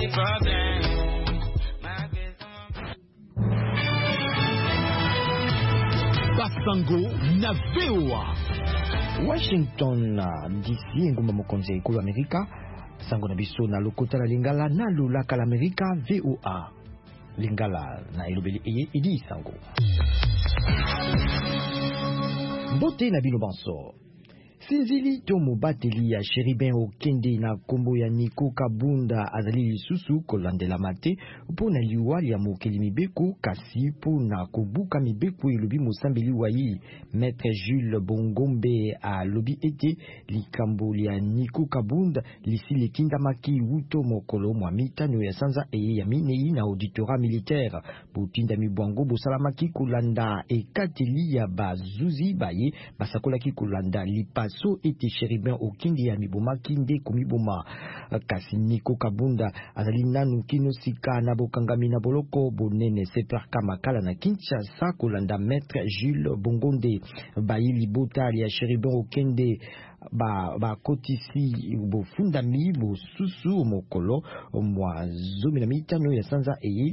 Basango na VOA Washington DC ngumba mokonzi ya ikulu Amerika sango na biso na lokota la lingala na lulaka la Amerika VOA lingala na elobeli idi sango Bote na bino banso Sinzili Tomo Bateli ya Chéribin Okende na kombo ya Nico Kabunda azali lisusu kolandela mate pona liwali ya mokeli mibeko kasi pona kobuka mibeko elobi mosambeli wayi Maître Jules Bongombe a lobi ete likambo ya Nico Kabunda lisili kindamaki wuto mokolo mwa mitano ya sanza ya minei na auditora militaire butinda mibwango bosalamaki kolanda ekateli ya bazuzi baye basakolaki kolanda lipa so ete Chéribin Okende ya mibomaki nde komiboma kasi Nico Kabunda azali nanu kino sika na bokangami na boloko bonene seperka makala na Kinshasa kolanda Maître Jules Bongonde bayi libota ya Chéribin Okende ba kotisi bo fundami bo susu mokolo mwa zomi na mitano ya sanza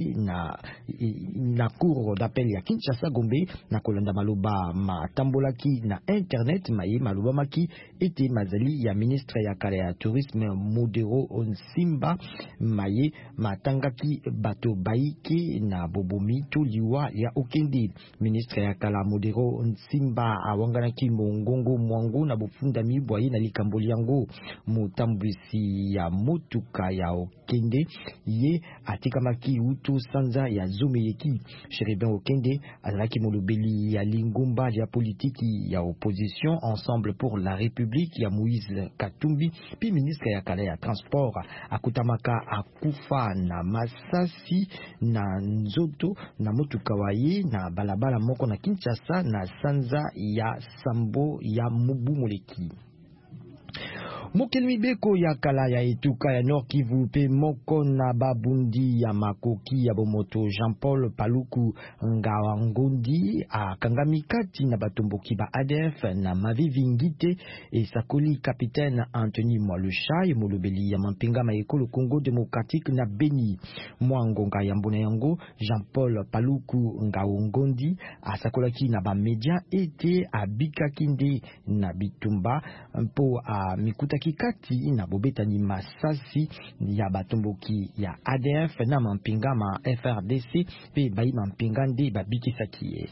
na cour d'appel ya Kinshasa Gombe na kolanda maloba matambolaki na internet maye maloba maki ete mazali ya ministre ya kala ya tourisme Modero Nsimba maye matangaki bato baike na bobomi to liwa ya Okende ministre ya kala Modero Nsimba awanganaki mongongo mwango na bofundami bwaye na likamboli yango mutambwisi ya motuka ya Okende ye atikamaki uto sanza ya zomeyeki Chéribin Okende azalaki molobeli ya lingomba ya politiki ya opposition Ensemble pour la République ya Moïse Katumbi pi ministre ya kala ya transport akutamaka akufa na masasi na nzoto na motuka waye na balabala moko na Kinshasa na sanza ya Sambo ya Mubu Moleki Mokeli mibeko ya kala ya etuka ya Nord Kivu pe moko na babundi ya makoki ya bomoto Jean-Paul Paluku Ngawangondi akangami kati na batomboki ba ADF na mavivi ngite esakoli capitaine Anthony Mwalusha molobeli ya mampinga ma ekolo Congo démocratique na Beni mwangonga ya mbona yango Jean-Paul Paluku Ngawangondi asakolaki na ba media ete abikaki nde na bitumba mpo mikuta kikati na bobetani masasi ya batomboki ya ADF na mampinga ma FRDC pe bayi mampinga nde babikisaki ye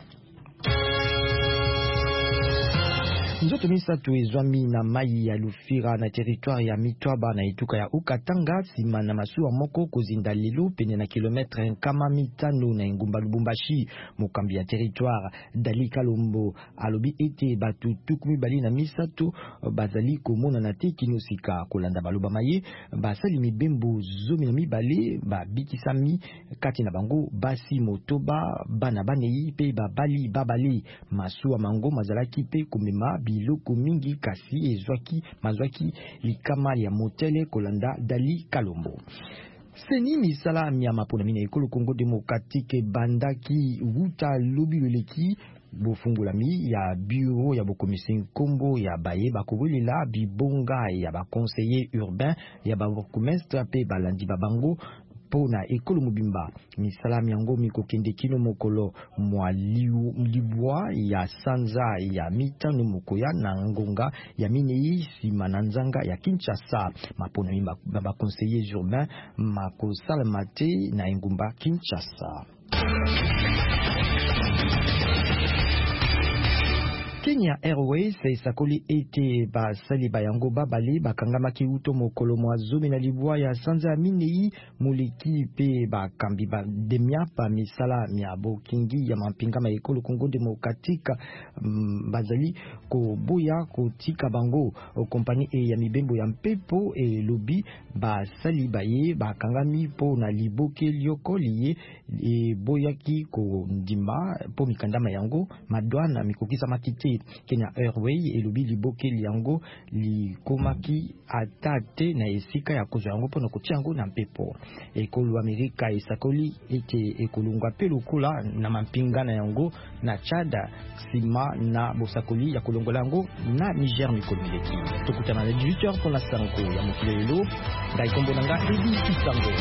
Nzoto misatu ezwami na mai ya Lufira na territoire ya Mitwaba na etuka ya Ukatanga sima na masuwa moko kozinda lelo pene na kilometre nkama mitano na engumba Lubumbashi mokambi ya territoire Dali Kalombo alobi ete batu tukumi bali na misatu bazali komona na te kinosika kolanda baloba maye basali mibembo zomi na mibale babikisami kati na bango basi motoba bana banei pe babali babali masuwa mango mazalaki pe komema biloko mingi kasi mazwaki likama ya motele kolanda Dali Kalombo Seni misala miyama pona mina ekolo Congo démocratique bandaki wuta lobi leleki bofungulami ya bureau ya bokomisi nkombo ya baye bakowelela bibonga ya baconseiller urbain ya babourgmestre pe balandi babango pona ekolo mobimba misalami yango mikokende kino mokolo mwa libwa ya sanza ya mitano mokoya na ngonga ya minei sima na nzanga ya Kinshasa mapona mimba ba conseiller urbain makosala mate na engumba Kinshasa Kenya Airways esakoli ete basali bayango babale bakangamaki uto mokolo mwa zomi na libwa ya sanza ya minei moleki pe bakambi demia pa misala mia bokingi ya mampinga ma ekolo Congo démocratique bazali koboya kotika bango kompani ya mibembo ya mpepo lobi basali baye bakangami po na liboke liokoli boyaki ko ndima po mikandama yango madwana mikokisa makite Kenya Airways elobi liboke liango likomaki atate na esika ya kozwa yango pona kotia yango na mpepo ekolo Amerika esakoli ete ekolungwa pe lokola na mampinga na yango na Chad sima na bosakoli ya kolongola yango na Niger mikolo mileki tokutana na 18h pour la sanko ya mokili lelo ngai kombo nanga Edi Kisango